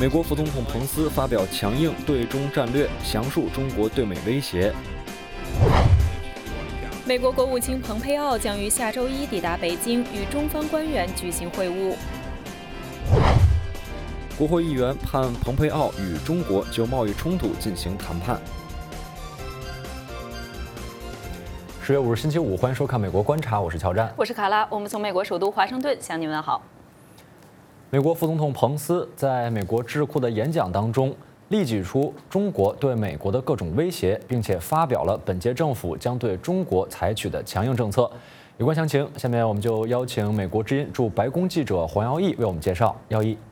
美国副总统彭斯发表强硬对中战略，详述中国对美威胁。 美国国务卿蓬佩奥将于下周一抵达北京，与中方官员举行会晤。 国会议员盼蓬佩奥与中国就贸易冲突进行谈判。 10月5日星期五，欢迎收看《美国观察》，我是乔战， 我是卡拉，我们从美国首都华盛顿向您问好。 美国副总统彭斯在美国智库的演讲当中，列举出中国对美国的各种威胁，并且发表了本届政府将对中国采取的强硬政策。有关详情，下面我们就邀请美国之音驻白宫记者黄耀义为我们介绍。耀义。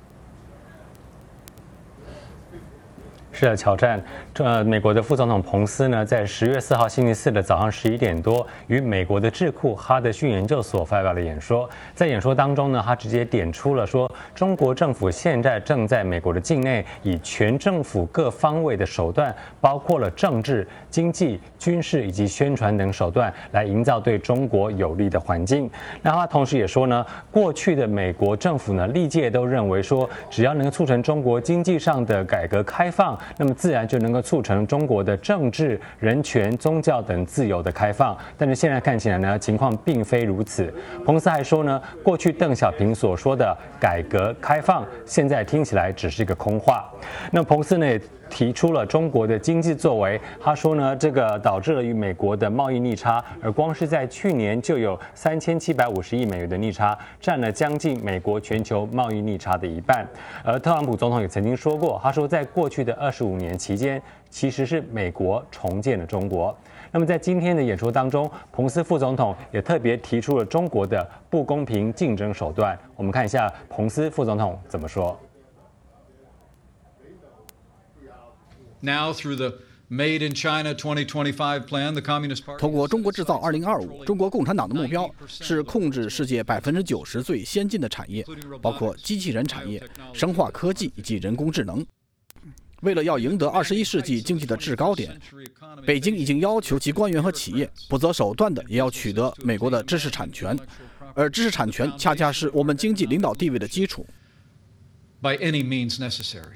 是的，乔战，美国的副总统彭斯呢，在10月4号星期四的早上11点多，与美国的智库哈德逊研究所发表了演说。在演说当中呢，他直接点出了说，中国政府现在正在美国的境内，以全政府各方位的手段，包括了政治、经济、军事以及宣传等手段，来营造对中国有利的环境。那他同时也说呢，过去的美国政府呢，历届都认为说，只要能够促成中国经济上的改革开放，那么自然就能够促成中国的政治、人权、宗教等自由的开放。但是现在看起来呢，情况并非如此。彭斯还说呢，过去邓小平所说的改革开放，现在听起来只是一个空话。那彭斯呢也提出了中国的经济作为，他说呢，这个导致了与美国的贸易逆差，而光是在去年就有3750亿美元的逆差，占了将近美国全球贸易逆差的一半。而特朗普总统也曾经说过，他说在过去的25年期间，其实是美国重建了中国。那么在今天的演说当中，彭斯副总统也特别提出了中国的不公平竞争手段。我们看一下彭斯副总统怎么说。 Now through the Made in China 2025 plan, the Communist Party 通过中国制造2025，中国共产党的目标是控制世界90%最先进的产业，包括机器人产业、生化科技以及人工智能。为了要赢得21世纪经济的制高点，北京已经要求其官员和企业不择手段的也要取得美国的知识产权，而知识产权恰恰是我们经济领导地位的基础。 by any means necessary.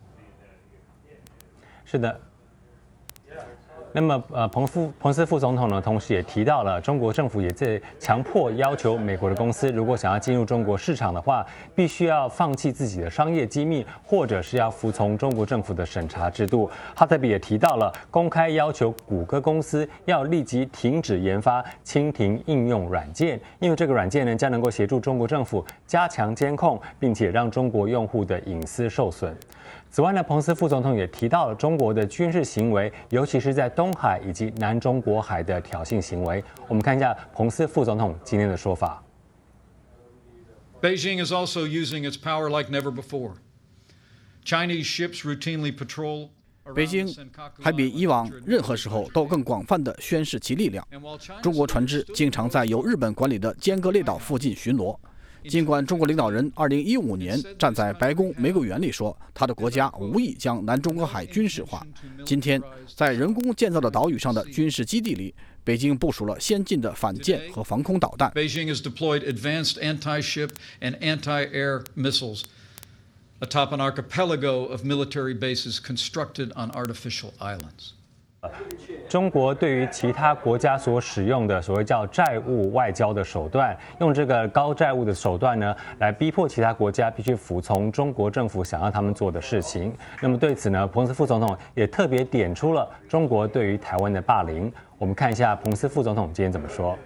是的。那么，彭斯副总统呢，同时也提到了中国政府也在强迫要求美国的公司，如果想要进入中国市场的话，必须要放弃自己的商业机密，或者是要服从中国政府的审查制度。他特别也提到了公开要求谷歌公司要立即停止研发蜻蜓应用软件，因为这个软件呢将能够协助中国政府加强监控，并且让中国用户的隐私受损。此外呢，彭斯副总统也提到了中国的军事行为，尤其是在东海以及南中国海的挑衅行为。我们看一下彭斯副总统今天的说法。 Beijing is also using its power like never before. Chinese ships routinely patrol. 北京还比以往任何时候都更广泛地宣示其力量。中国船只经常在由日本管理的尖阁列岛附近巡逻。尽管中国领导人2015年站在白宫玫瑰园里说，他的国家无意将南中国海军事化，今天在人工建造的岛屿上的军事基地里，北京部署了先进的反舰和防空导弹。 Beijing has deployed advanced anti-ship and anti-air missiles atop an archipelago of military bases constructed on artificial islands. 中国对于其他国家所使用的所谓叫债务外交的手段，用这个高债务的手段呢，来逼迫其他国家必须服从中国政府想让他们做的事情。那么对此呢，彭斯副总统也特别点出了中国对于台湾的霸凌。我们看一下彭斯副总统今天怎么说。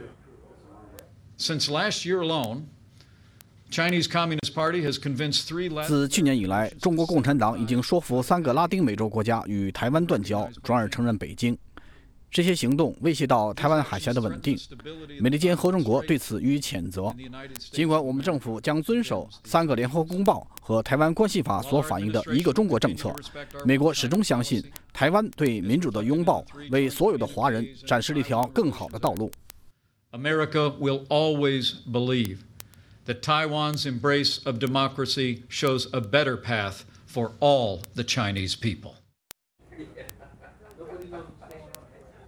Since last year alone, Chinese Communist Party has convinced three. 自去年以来，中国共产党已经说服3个拉丁美洲国家与台湾断交，转而承认北京。这些行动威胁到台湾海峡的稳定，美利坚合众国对此予以谴责。尽管我们政府将遵守3个联合公报和台湾关系法所反映的一个中国政策，美国始终相信台湾对民主的拥抱为所有的华人展示了一条更好的道路。 America will always believe that Taiwan's embrace of democracy shows a better path for all the Chinese people.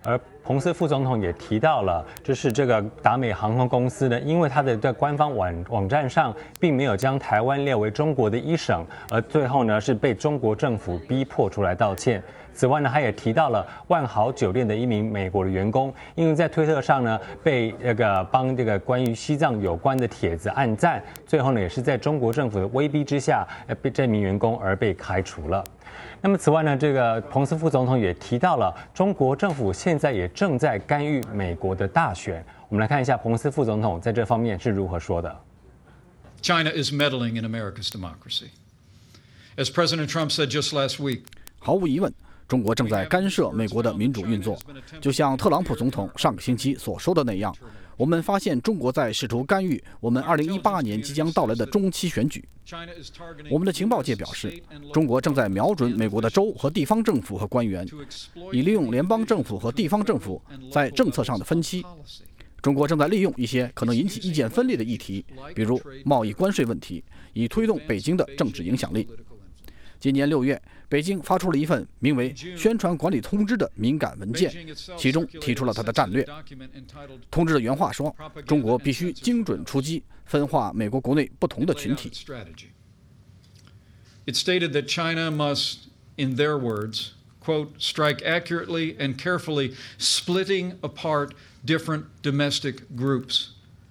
而彭斯副总统也提到了，就是这个达美航空公司呢，因为它的在官方网站上并没有将台湾列为中国的一省，而最后呢是被中国政府逼迫出来道歉。此外呢，他也提到了万豪酒店的一名美国的员工，因为在推特上呢被帮这个关于西藏有关的帖子按赞，最后呢也是在中国政府的威逼之下，被这名员工而被开除了。那么此外呢，这个彭斯副总统也提到了，中国政府现在也正在干预美国的大选。我们来看一下彭斯副总统在这方面是如何说的。 China is meddling in America's democracy. As President Trump said just last week, 毫无疑问，中国正在干涉美国的民主运作，就像特朗普总统上个星期所说的那样。我们发现中国在试图干预我们2018年即将到来的中期选举。我们的情报界表示，中国正在瞄准美国的州和地方政府和官员，以利用联邦政府和地方政府在政策上的分歧。中国正在利用一些可能引起意见分裂的议题，比如贸易关税问题，以推动北京的政治影响力。今年6月，北京发出了一份名为《宣传管理通知》的敏感文件，其中提出了它的战略。通知的原话说，中国必须精准出击，分化美国国内不同的群体。 It stated that China must, in their words, quote, strike accurately and carefully, splitting apart different domestic groups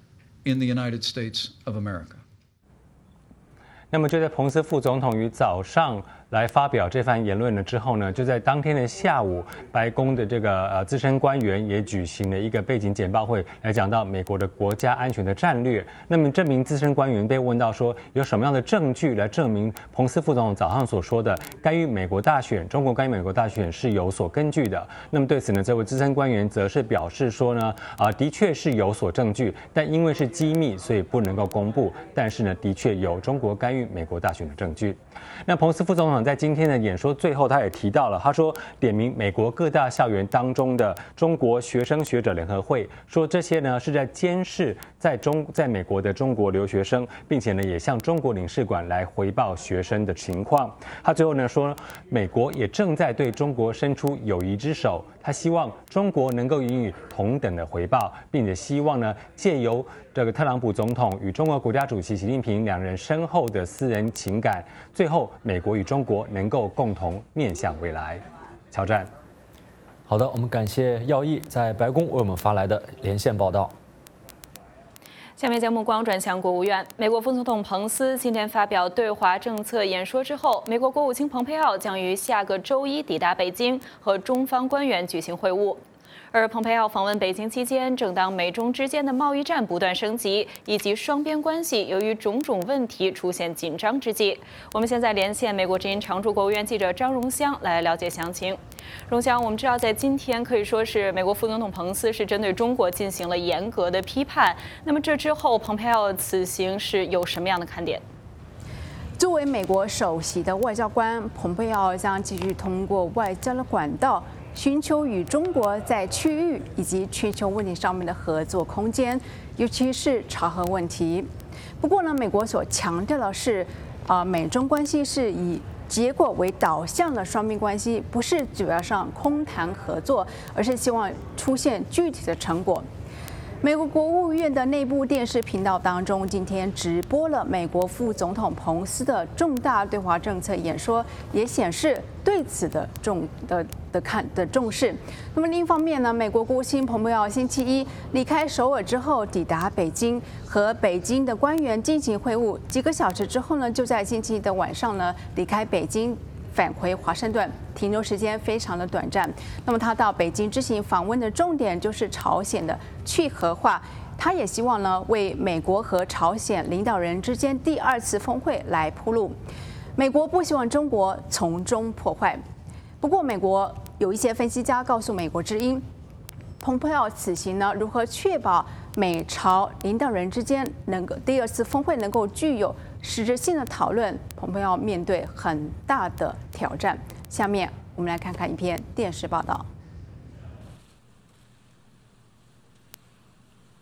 in the United States of America. 那么就在彭斯副总统于早上来发表这番言论了之后呢，就在当天的下午，白宫的这个资深官员也举行了一个背景简报会，来讲到美国的国家安全的战略。那么这名资深官员被问到说，有什么样的证据来证明彭斯副总统早上所说的干预美国大选，中国干预美国大选是有所根据的？那么对此呢，这位资深官员则是表示说呢，的确是有所证据，但因为是机密，所以不能够公布。但是呢，的确有中国干预美国大选的证据。那彭斯副总统在今天的演说最后，他也提到了，他说点名美国各大校园当中的中国学生学者联合会，说这些呢是在监视在美国的中国留学生，并且呢也向中国领事馆来回报学生的情况。他最后呢说，美国也正在对中国伸出友谊之手，他希望中国能够予以同等的回报，并且希望呢借由这个特朗普总统与中国国家主席习近平两人深厚的私人情感，最后美国与中国能够共同面向未来。乔战， 好的，我们感谢耀毅在白宫为我们发来的连线报道。 下面将目光转向国务院。美国副总统彭斯今天发表对华政策演说之后，美国国务卿蓬佩奥将于下个周一抵达北京，和中方官员举行会晤。而蓬佩奥访问北京期间，正当美中之间的贸易战不断升级，以及双边关系由于种种问题出现紧张之际，我们现在连线美国之音常驻国务院记者张荣香来了解详情。荣香，我们知道在今天可以说是美国副总统彭斯是针对中国进行了严格的批判，那么这之后蓬佩奥此行是有什么样的看点？ 作为美国首席的外交官，蓬佩奥将继续通过外交的管道，寻求与中国在区域以及全球问题上面的合作空间，尤其是朝核问题。不过呢，美国所强调的是，美中关系是以结果为导向的双边关系，不是主要上空谈合作，而是希望出现具体的成果。美国国务院的内部电视频道当中，今天直播了美国副总统彭斯的重大对华政策演说，也显示对此的重视。那么另一方面呢，美国国务卿蓬佩奥星期一离开首尔之后，抵达北京，和北京的官员进行会晤。几个小时之后呢，就在星期一的晚上呢，离开北京，返回华盛顿，停留时间非常的短暂。那么他到北京之行访问的重点就是朝鲜的去核化，他也希望呢为美国和朝鲜领导人之间第2次峰会来铺路。美国不希望中国从中破坏。不过，美国有一些分析家告诉美国之音，蓬佩奥此行呢如何确保美朝领导人之间能够第2次峰会能够具有实质性的讨论，蓬佩奥面对很大的挑战。下面我们来看看一篇电视报道。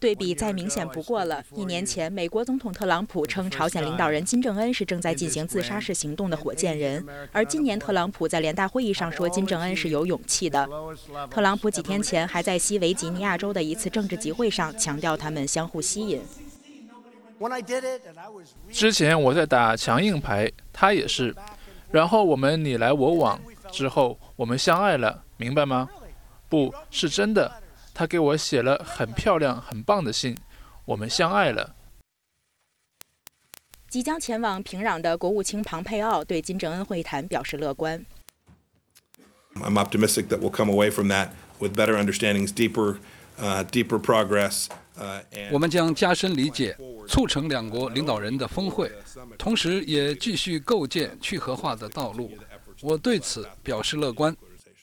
对比再明显不过了。1年前，美国总统特朗普称朝鲜领导人金正恩是正在进行自杀式行动的火箭人，而今年特朗普在联大会议上说金正恩是有勇气的。特朗普几天前还在西维吉尼亚州的一次政治集会上强调他们相互吸引。 之前我在打强硬牌，他也是，然后我们你来我往，之后我们相爱了，明白吗？不是真的，他给我写了很漂亮很棒的信，我们相爱了。 即将前往平壤的国务卿庞佩奥对金正恩会谈表示乐观。 I'm optimistic that we'll come away from that with better understandings, deeper progress. 我们将加深理解，促成两国领导人的峰会，同时也继续构建去核化的道路。我对此表示乐观。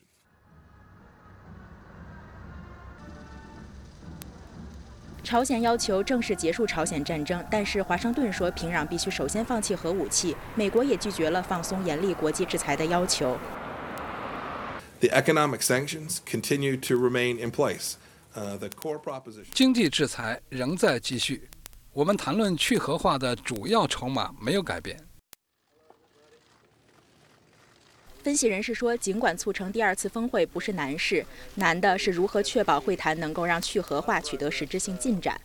朝鲜要求正式结束朝鲜战争，但是华盛顿说平壤必须首先放弃核武器。美国也拒绝了放松严厉国际制裁的要求。 The economic sanctions continue to remain in place. 经济制裁仍在继续。我们谈论去核化的主要筹码没有改变。 分析人士说，尽管促成第2次峰会不是难事，难的是如何确保会谈能够让去核化取得实质性进展。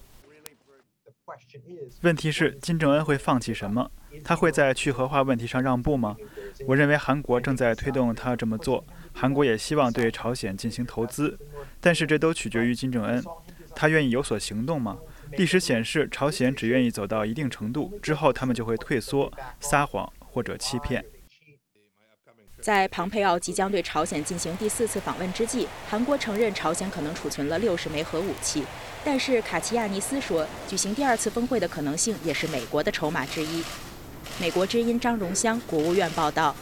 问题是，金正恩会放弃什么？他会在去核化问题上让步吗？我认为韩国正在推动他这么做，韩国也希望对朝鲜进行投资，但是这都取决于金正恩，他愿意有所行动吗？历史显示，朝鲜只愿意走到一定程度之后，他们就会退缩、撒谎或者欺骗。 在庞佩奥即将对朝鲜进行第4次访问之际，韩国承认朝鲜可能储存了60枚核武器，但是卡齐亚尼斯说，举行第2次峰会的可能性也是美国的筹码之一。美国之音张荣香，国务院报道。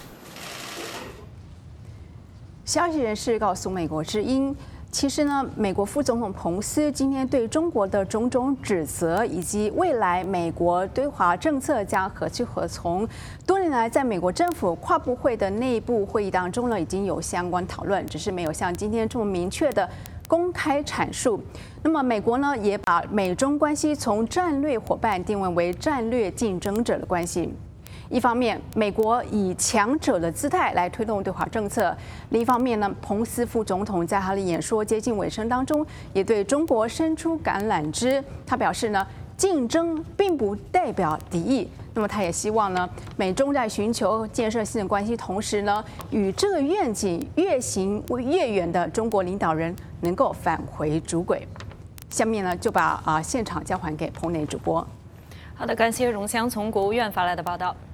消息人士告诉美国之音，其实呢，美国副总统彭斯今天对中国的种种指责，以及未来美国对华政策将何去何从，多年来在美国政府跨部会的内部会议当中呢，已经有相关讨论，只是没有像今天这么明确的公开阐述。那么美国呢，也把美中关系从战略伙伴定位为战略竞争者的关系。一方面，美国以强者的姿态来推动对华政策；另一方面呢，彭斯副总统在他的演说接近尾声当中，也对中国伸出橄榄枝。他表示呢，竞争并不代表敌意。那么他也希望呢，美中在寻求建设性的关系同时呢，与这个愿景越行越远的中国领导人能够返回主轨。下面呢，就把现场交还给棚内主播。 好的，感谢荣香从国务院发来的报道。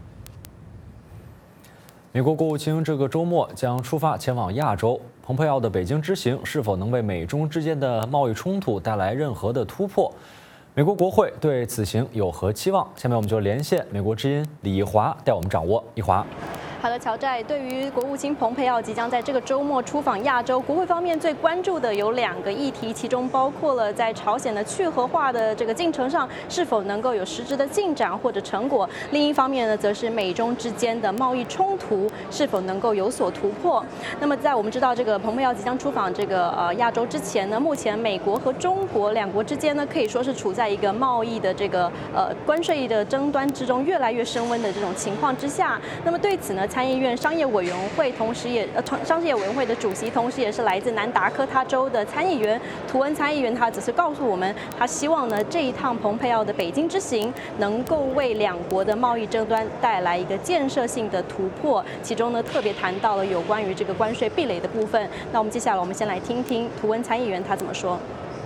美国国务卿这个周末将出发前往亚洲。蓬佩奥的北京之行是否能为美中之间的贸易冲突带来任何的突破？美国国会对此行有何期望？下面我们就连线美国之音李一华带我们掌握。一华。 好的，乔寨，对于国务卿蓬佩奥即将在这个周末出访亚洲，国会方面最关注的有2个议题，其中包括了在朝鲜的去核化的这个进程上是否能够有实质的进展或者成果；另一方面呢，则是美中之间的贸易冲突是否能够有所突破。那么，在我们知道这个蓬佩奥即将出访这个亚洲之前呢，目前美国和中国2国之间呢，可以说是处在一个贸易的这个关税的争端之中越来越升温的这种情况之下。那么对此呢，参议院商业委员会同时也商业委员会的主席，同时也是来自南达科他州的参议员图恩参议员，他只是告诉我们，他希望呢这一趟蓬佩奥的北京之行能够为2国的贸易争端带来一个建设性的突破。其中呢特别谈到了有关于这个关税壁垒的部分。那我们接下来我们先来听听图恩参议员他怎么说。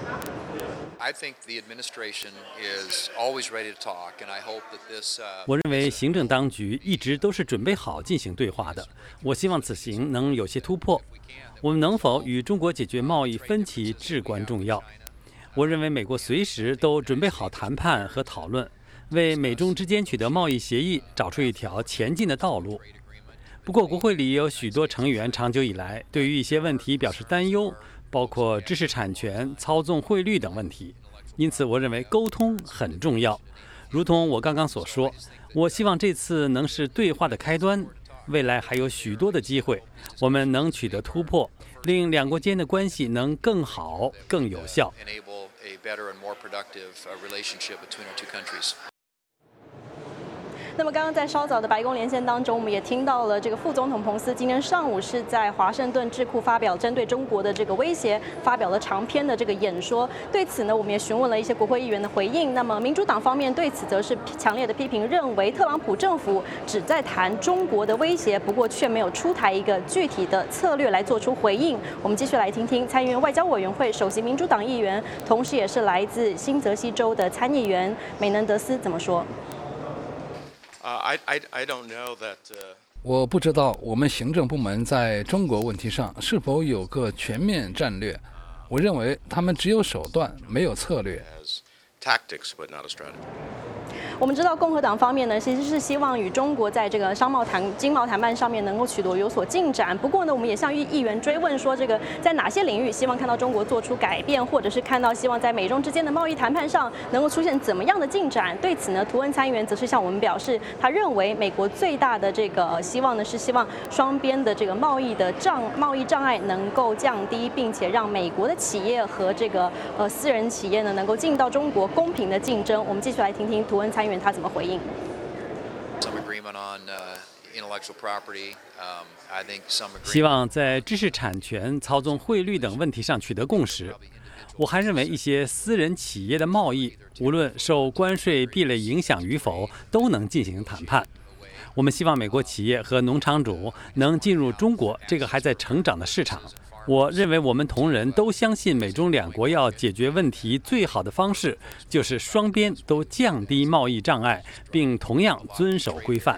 我认为行政当局一直都是准备好进行对话的。我希望此行能有些突破。我们能否与中国解决贸易分歧至关重要。我认为美国随时都准备好谈判和讨论，为美中之间取得贸易协议找出一条前进的道路。不过，国会里有许多成员长久以来对于一些问题表示担忧，包括知识产权、操纵汇率等问题。因此，我认为沟通很重要。如同我刚刚所说，我希望这次能是对话的开端。未来还有许多的机会，我们能取得突破，令2国间的关系能更好、更有效。 a better and more productive relationship between our two countries. 那么刚刚在稍早的白宫连线当中，我们也听到了这个副总统彭斯今天上午是在华盛顿智库发表针对中国的这个威胁发表了长篇的这个演说。对此呢，我们也询问了一些国会议员的回应。那么民主党方面对此则是强烈的批评，认为特朗普政府只在谈中国的威胁，不过却没有出台一个具体的策略来做出回应。我们继续来听听参议院外交委员会首席民主党议员，同时也是来自新泽西州的参议员美能德斯怎么说。 I don't know that. 我不知道我们行政部门在中国问题上是否有个全面战略。我认为他们只有手段，没有策略。 Tactics, but not a strategy. 我们知道共和党方面呢，其实是希经贸国在这个经贸谈判上面能够取得有所进展。不过呢，我们也向议员追问说，这个在哪些领域希望看到中国做出改变，或者是看到希望在美中之间的贸易谈判上能够出现怎么样的进展？对此呢，图恩参议员则是向我们表示，他认为美国最大的这个希望呢，是希望双边的这个贸易障碍能够降低，并且让美国的企业和这个私人企业呢能够进到中国公平的竞争。我们继续来听听图恩参议员他怎么回应。 希望在知识产权、操纵汇率等问题上取得共识。我还认为一些私人企业的贸易，无论受关税壁垒影响与否，都能进行谈判。我们希望美国企业和农场主能进入中国这个还在成长的市场。我认为我们同仁都相信，美中两国要解决问题最好的方式，就是双边都降低贸易障碍，并同样遵守规范。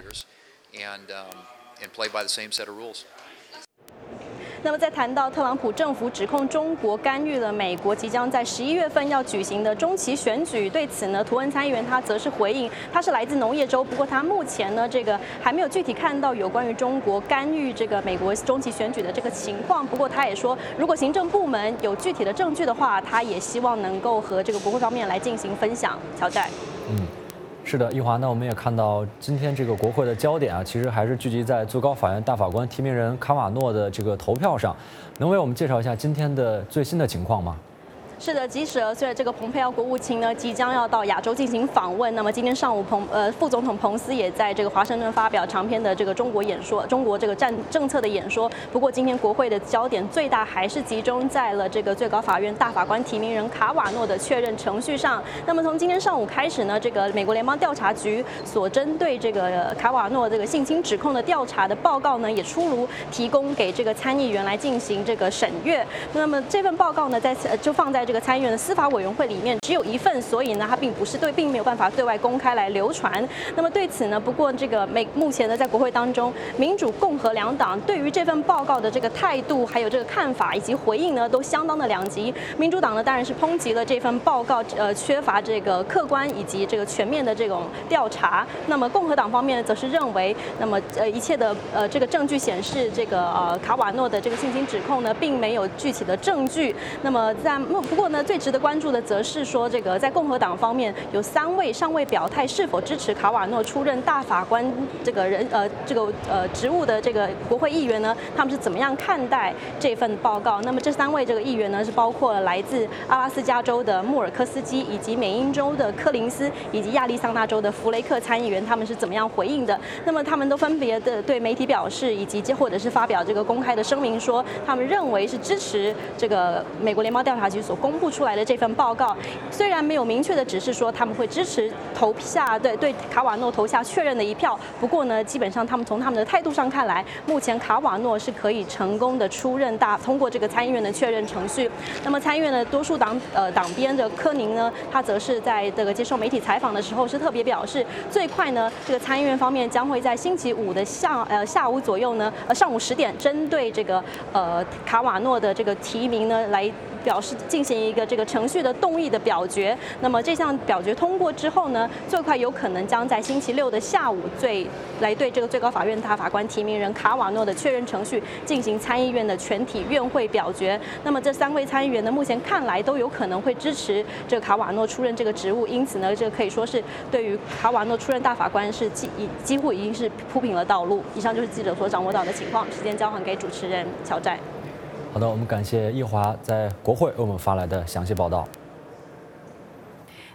那么在谈到特朗普政府指控中国干预了美国即将在11月份要举行的中期选举，对此呢，图恩参议员他则是回应，他是来自农业州，不过他目前呢这个还没有具体看到有关于中国干预这个美国中期选举的这个情况。不过他也说，如果行政部门有具体的证据的话，他也希望能够和这个国会方面来进行分享。乔寨。 是的，一华呢，我们也看到今天这个国会的焦点啊，其实还是聚集在最高法院大法官提名人卡瓦诺的这个投票上。能为我们介绍一下今天的最新的情况吗？ 是的，即使虽然这个蓬佩奥国务卿呢即将要到亚洲进行访问，那么今天上午副总统彭斯也在这个华盛顿发表长篇的这个中国这个政策的演说。不过今天国会的焦点最大还是集中在了这个最高法院大法官提名人卡瓦诺的确认程序上。那么从今天上午开始呢，这个美国联邦调查局所针对这个卡瓦诺这个性侵指控的调查的报告呢也出炉，提供给这个参议员来进行这个审阅。那么这份报告呢就放在这个参议院的司法委员会里面，只有一份，所以呢，它并没有办法对外公开来流传。那么对此呢，不过这个目前呢，在国会当中，民主共和两党对于这份报告的这个态度，还有这个看法以及回应呢，都相当的两极。民主党呢，当然是抨击了这份报告缺乏这个客观以及这个全面的这种调查。那么共和党方面则是认为，那么一切的这个证据显示，这个卡瓦诺的这个性侵指控呢，并没有具体的证据。那么不过呢，最值得关注的则是说，这个在共和党方面有3位尚未表态是否支持卡瓦诺出任大法官职务的这个国会议员呢，他们是怎么样看待这份报告？那么这3位这个议员呢，是包括了来自阿拉斯加州的穆尔科斯基，以及美因州的柯林斯，以及亚利桑那州的弗雷克参议员，他们是怎么样回应的？那么他们都分别的对媒体表示，以及或者是发表这个公开的声明说，他们认为是支持这个美国联邦调查局所公布出来的这份报告。虽然没有明确的指示说他们会支持对卡瓦诺投下确认的一票，不过呢，基本上从他们的态度上看来，目前卡瓦诺是可以成功的通过这个参议院的确认程序。那么参议院的多数党鞭的柯宁呢，他则是在这个接受媒体采访的时候是特别表示，最快呢，这个参议院方面将会在星期5的下午左右呢，上午10点，针对这个卡瓦诺的这个提名呢来表示进行一个这个程序的动议的表决。那么这项表决通过之后呢，最快有可能将在星期6的下午来对这个最高法院大法官提名人卡瓦诺的确认程序进行参议院的全体院会表决。那么这3位参议员呢，目前看来都有可能会支持这个卡瓦诺出任这个职务，因此呢，这可以说是对于卡瓦诺出任大法官是几乎已经是铺平了道路。以上就是记者所掌握到的情况，时间交还给主持人乔寨。 好的，我们感谢易华在国会为我们发来的详细报道。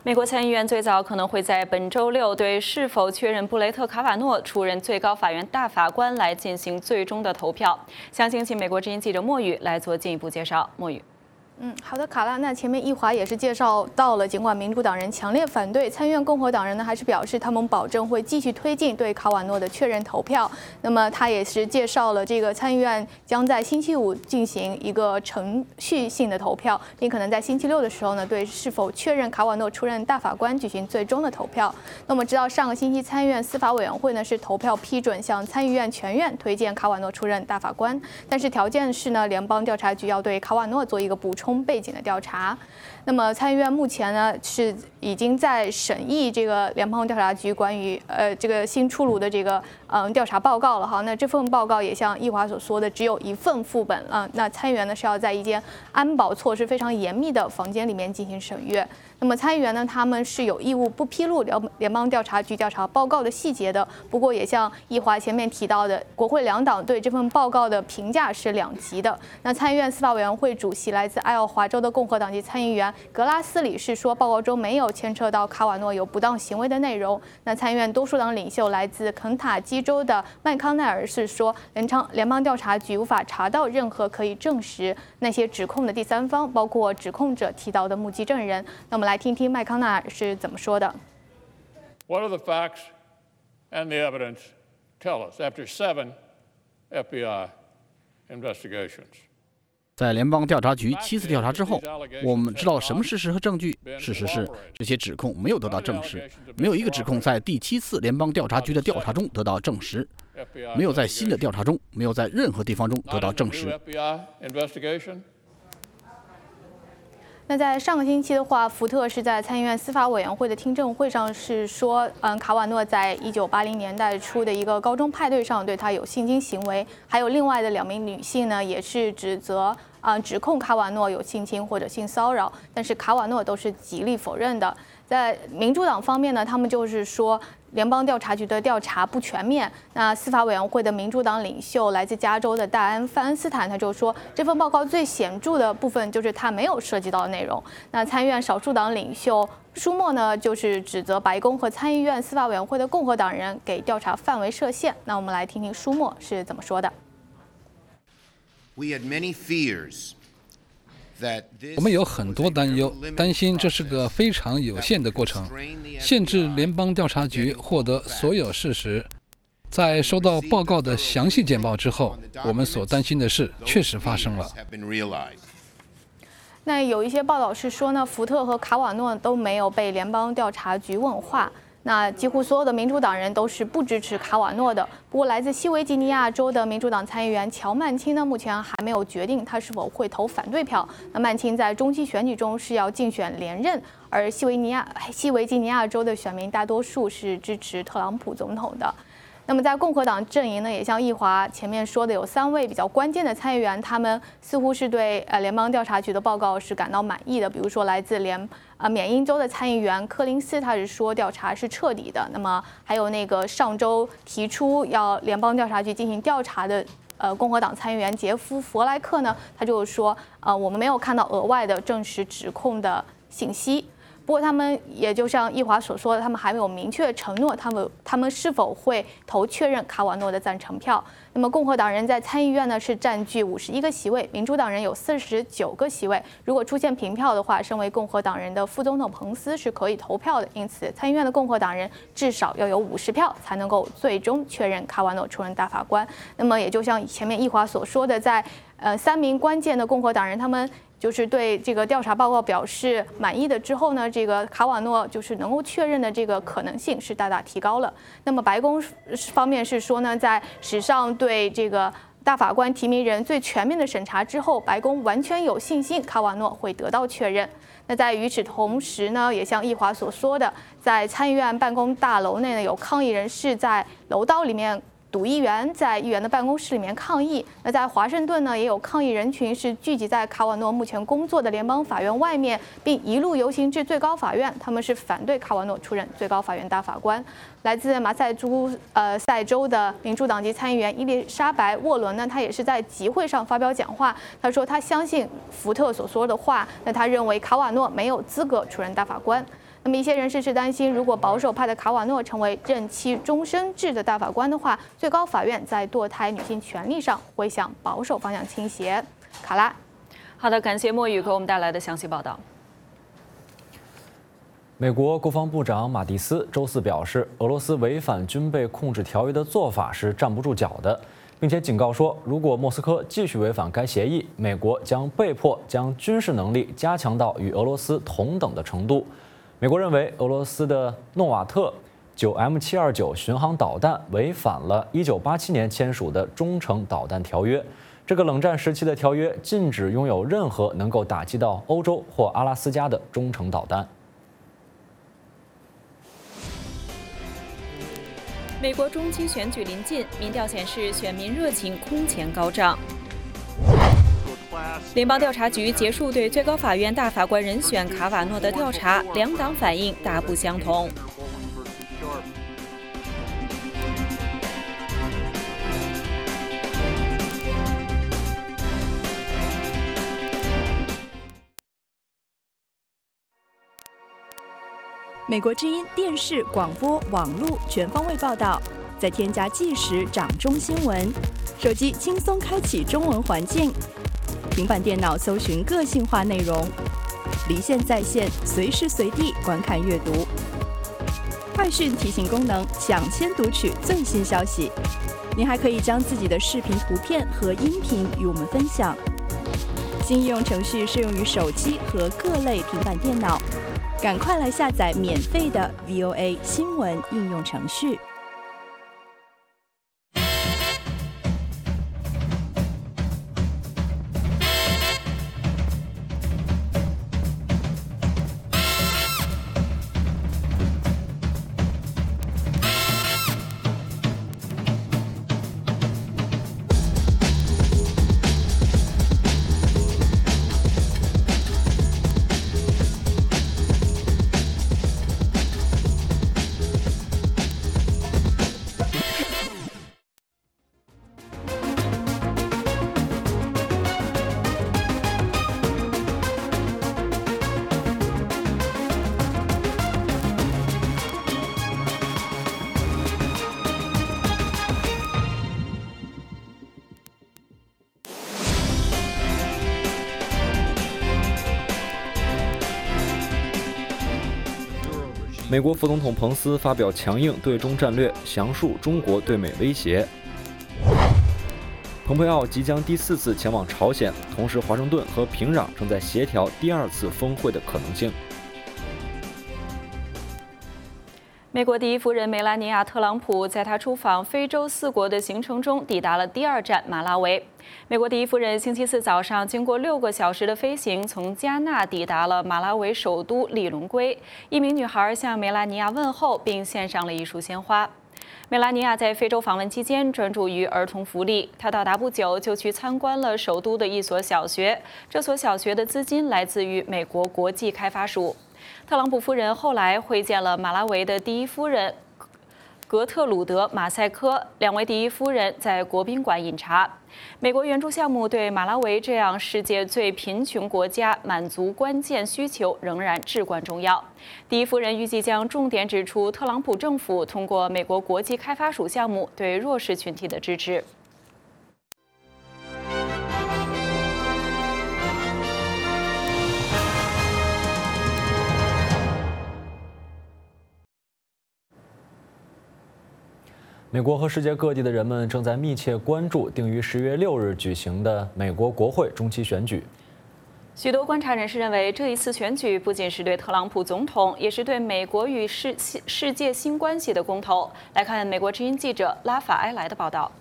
美国参议院最早可能会在本周六对是否确认布雷特·卡瓦诺出任最高法院大法官来进行最终的投票。详情请美国之音记者莫宇来做进一步介绍。莫宇。 好的，卡拉。那前面一华也是介绍到了，尽管民主党人强烈反对，参议院共和党人呢还是表示他们保证会继续推进对卡瓦诺的确认投票。那么他也是介绍了这个参议院将在星期五进行一个程序性的投票，并可能在星期六的时候呢对是否确认卡瓦诺出任大法官举行最终的投票。那我们知道上个星期参议院司法委员会呢是投票批准向参议院全院推荐卡瓦诺出任大法官，但是条件是呢联邦调查局要对卡瓦诺做一个补充背景的调查。那么参议院目前呢是已经在审议这个联邦调查局关于这个新出炉的这个调查报告了哈。那这份报告也像易华所说的只有一份副本那参议员呢是要在一间安保措施非常严密的房间里面进行审阅。那么参议员呢他们是有义务不披露联邦调查局调查报告的细节的。不过也像易华前面提到的，国会两党对这份报告的评价是两极的。那参议院司法委员会主席来自爱奥华州的共和党籍参议员格拉斯里是说，报告中没有牵扯到卡瓦诺有不当行为的内容。那参议院多数党领袖来自肯塔基州的麦康奈尔是说，联邦调查局无法查到任何可以证实那些指控的第三方，包括指控者提到的目击证人。那我们来听听麦康奈尔是怎么说的。 What are the facts and the evidence tell us after 7 FBI investigations? 在联邦调查局7次调查之后，我们知道什么事实和证据。事实是，这些指控没有得到证实，没有一个指控在第7次联邦调查局的调查中得到证实，没有在新的调查中，没有在任何地方中得到证实。 那在上个星期的话，福特是在参议院司法委员会的听证会上是说，卡瓦诺在1980年代初的一个高中派对上对他有性侵行为，还有另外的2名女性呢，也是指控卡瓦诺有性侵或者性骚扰，但是卡瓦诺都是极力否认的。在民主党方面呢，他们就是说联邦调查局的调查不全面。那司法委员会的民主党领袖来自加州的戴安·范恩斯坦他就说，这份报告最显著的部分就是他没有涉及到的内容。那参议院少数党领袖舒默呢，就是指责白宫和参议院司法委员会的共和党人给调查范围设限。那我们来听听舒默是怎么说的。 我们有很多担忧，担心这是个非常有限的过程，限制联邦调查局获得所有事实。在收到报告的详细简报之后，我们所担心的事确实发生了。 那有一些报道是说呢，福特和卡瓦诺都没有被联邦调查局问话。那几乎所有的民主党人都是不支持卡瓦诺的。不过，来自西维吉尼亚州的民主党参议员乔曼钦呢，目前还没有决定他是否会投反对票。那曼钦在中期选举中是要竞选连任，而西维吉尼亚州的选民大多数是支持特朗普总统的。那么在共和党阵营呢，也像易华前面说的，有3位比较关键的参议员，他们似乎是对联邦调查局的报告是感到满意的。比如说来自缅因州的参议员柯林斯，他是说调查是彻底的。那么还有那个上周提出要联邦调查局进行调查的共和党参议员杰夫·弗莱克呢，他就是说我们没有看到额外的证实指控的信息。不过他们也就像易华所说的，他们还没有明确承诺他们是否会投确认卡瓦诺的赞成票。那么共和党人在参议院呢是占据51个席位，民主党人有49个席位。如果出现平票的话，身为共和党人的副总统彭斯是可以投票的。因此，参议院的共和党人至少要有50票才能够最终确认卡瓦诺出任大法官。那么也就像前面易华所说的，在3名关键的共和党人他们就是对这个调查报告表示满意的之后呢，这个卡瓦诺就是能够确认的这个可能性是大大提高了。那么白宫方面是说呢，在史上对这个大法官提名人最全面的审查之后，白宫完全有信心卡瓦诺会得到确认。那在与此同时呢，也像易华所说的，在参议院办公大楼内呢，有抗议人士在楼道里面堵议员，在议员的办公室里面抗议。那在华盛顿呢，也有抗议人群是聚集在卡瓦诺目前工作的联邦法院外面，并一路游行至最高法院。他们是反对卡瓦诺出任最高法院大法官。来自马赛诸塞州的民主党籍参议员伊丽莎白·沃伦呢，他也是在集会上发表讲话。他说他相信福特所说的话，那他认为卡瓦诺没有资格出任大法官。 那么一些人士是担心，如果保守派的卡瓦诺成为任期终身制的大法官的话，最高法院在堕胎女性权利上会向保守方向倾斜。卡拉， 好的，感谢墨雨给我们带来的详细报道。 美国国防部长马蒂斯周四表示，俄罗斯违反军备控制条约的做法是站不住脚的，并且警告说，如果莫斯科继续违反该协议，美国将被迫将军事能力加强到与俄罗斯同等的程度。美国认为，俄罗斯的诺瓦特9M729巡航导弹违反了1987年签署的中程导弹条约。这个冷战时期的条约禁止拥有任何能够打击到欧洲或阿拉斯加的中程导弹。 美国中期选举临近，民调显示选民热情空前高涨。联邦调查局结束对最高法院大法官人选卡瓦诺的调查，两党反应大不相同。 美国之音电视、广播、网络全方位报道，再添加即时掌中新闻，手机轻松开启中文环境，平板电脑搜寻个性化内容，离线在线，随时随地观看阅读。快讯提醒功能，抢先读取最新消息。您还可以将自己的视频、图片和音频与我们分享。新应用程序适用于手机和各类平板电脑。赶快来下载免费的 VOA 新闻应用程序。 美国副总统彭斯发表强硬对中战略，详述中国对美威胁。蓬佩奥即将第4次前往朝鲜，同时华盛顿和平壤正在协调第2次峰会的可能性。 美国第一夫人梅拉尼亚·特朗普在她出访非洲4国的行程中，抵达了第2站马拉维。美国第一夫人星期4早上经过6个小时的飞行，从加纳抵达了马拉维首都利隆圭。一名女孩向梅拉尼亚问候，并献上了一束鲜花。梅拉尼亚在非洲访问期间专注于儿童福利，她到达不久就去参观了首都的一所小学。这所小学的资金来自于美国国际开发署。特朗普夫人后来会见了马拉维的第一夫人格特鲁德·马赛科，两位第一夫人在国宾馆饮茶。美国援助项目对马拉维这样世界最贫穷国家满足关键需求仍然至关重要。第一夫人预计将重点指出特朗普政府通过美国国际开发署项目对弱势群体的支持。 美国和世界各地的人们正在密切关注定于10月6日举行的美国国会中期选举。 许多观察人士认为，这一次选举不仅是对特朗普总统，也是对美国与世界新关系的公投。来看美国之音记者拉法埃莱的报道。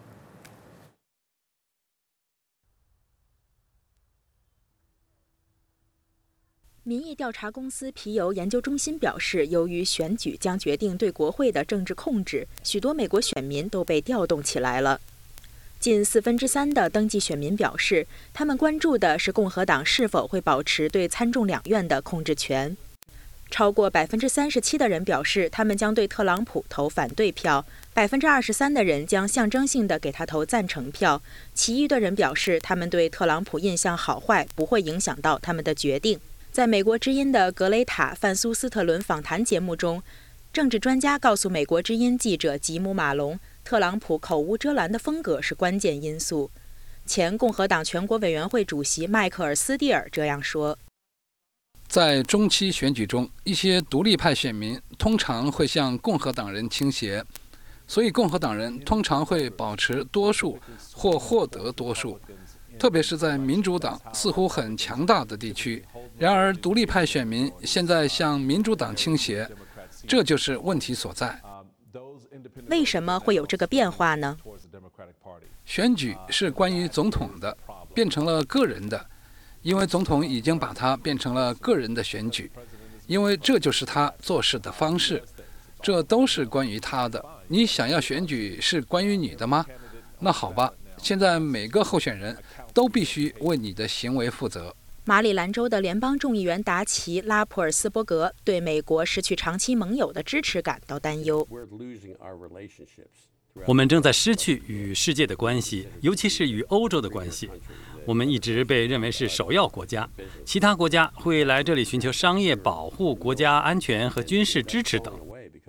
民意调查公司皮尤研究中心表示，由于选举将决定对国会的政治控制，许多美国选民都被调动起来了。近3/4的登记选民表示，他们关注的是共和党是否会保持对参众两院的控制权。超过37%的人表示，他们将对特朗普投反对票，23%的人将象征性的给他投赞成票，其余的人表示，他们对特朗普印象好坏不会影响到他们的决定。 在美国之音的格雷塔·范苏斯特伦访谈节目中，政治专家告诉美国之音记者吉姆·马龙，特朗普口无遮拦的风格是关键因素。前共和党全国委员会主席迈克尔·斯蒂尔这样说： 在中期选举中，一些独立派选民通常会向共和党人倾斜，所以共和党人通常会保持多数或获得多数，特别是在民主党似乎很强大的地区。然而，独立派选民现在向民主党倾斜，这就是问题所在。 为什么会有这个变化呢？ 选举是关于总统的，变成了个人的，因为总统已经把它变成了个人的选举，因为这就是他做事的方式，这都是关于他的。你想要选举是关于你的吗？那好吧，现在每个候选人都必须为你的行为负责。 马里兰州的联邦众议员达奇·拉普尔斯伯格对美国失去长期盟友的支持感到担忧。 我们正在失去与世界的关系，尤其是与欧洲的关系。我们一直被认为是首要国家，其他国家会来这里寻求商业保护、国家安全和军事支持等。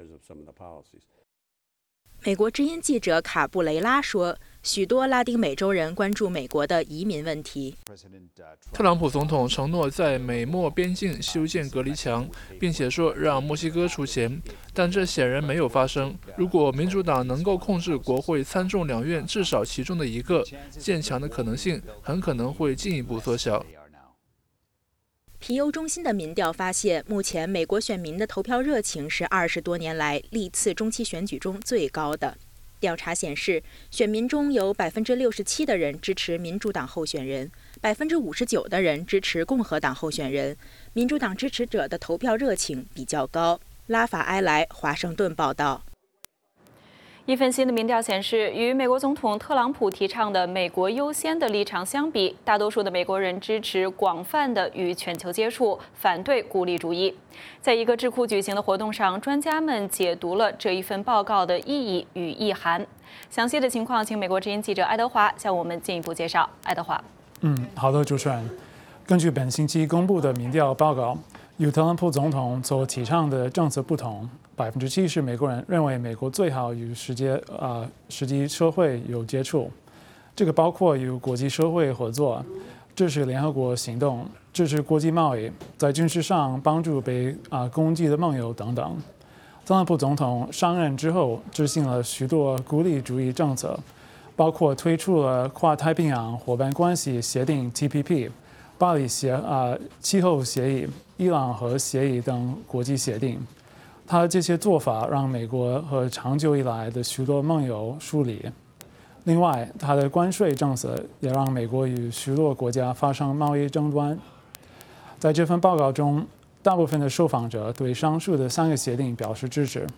美国之音记者卡布雷拉说，许多拉丁美洲人关注美国的移民问题。 特朗普总统承诺在美墨边境修建隔离墙，并且说让墨西哥出钱，但这显然没有发生。如果民主党能够控制国会参众两院至少其中的一个，建墙的可能性很可能会进一步缩小。 皮尤中心的民调发现，目前美国选民的投票热情是20多年来历次中期选举中最高的。调查显示，选民中有67%的人支持民主党候选人，59%的人支持共和党候选人。民主党支持者的投票热情比较高。拉法埃莱，华盛顿报道。 一份新的民调显示，与美国总统特朗普提倡的“美国优先”的立场相比，大多数的美国人支持广泛的与全球接触，反对孤立主义。在一个智库举行的活动上，专家们解读了这一份报告的意义与意涵。详细的情况，请美国之音记者爱德华向我们进一步介绍。爱德华， 好的，主持人。根据本星期公布的民调报告，与特朗普总统所提倡的政策不同，70%美国人认为美国最好与实际社会有接触，这个包括与国际社会合作，支持联合国行动，支持国际贸易，在军事上帮助被攻击的盟友等等。特朗普总统上任之后，执行了许多孤立主义政策，包括推出了跨太平洋伙伴关系协定 TPP、巴黎气候协议、伊朗核协议等国际协定。他这些做法让美国和长久以来的许多盟友疏离。另外，他的关税政策也让美国与许多国家发生贸易争端。在这份报告中，大部分的受访者对上述的3个协定表示支持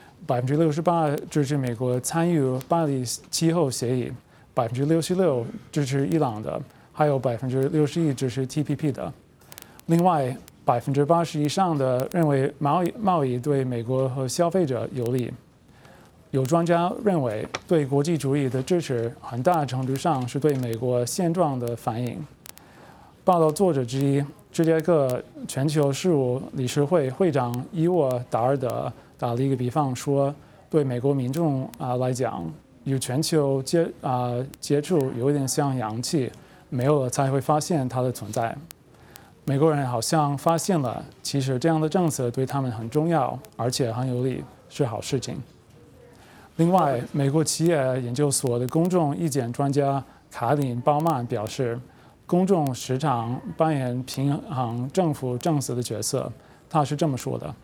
，68%支持美国参与巴黎气候协议，66%支持伊朗的，还有61%支持 TPP 的。另外，80%以上的认为贸易对美国和消费者有利。有专家认为，对国际主义的支持很大程度上是对美国现状的反应。报道作者之一，芝加哥全球事务理事会会长伊沃达尔德打了一个比方说，对美国民众来讲，与全球接触有点像氧气，没有了才会发现它的存在。美国人好像发现了，其实这样的政策对他们很重要，而且很有利，是好事情。另外，美国企业研究所的公众意见专家卡琳·鲍曼表示，公众时常扮演平衡政府政策的角色。他是这么说的。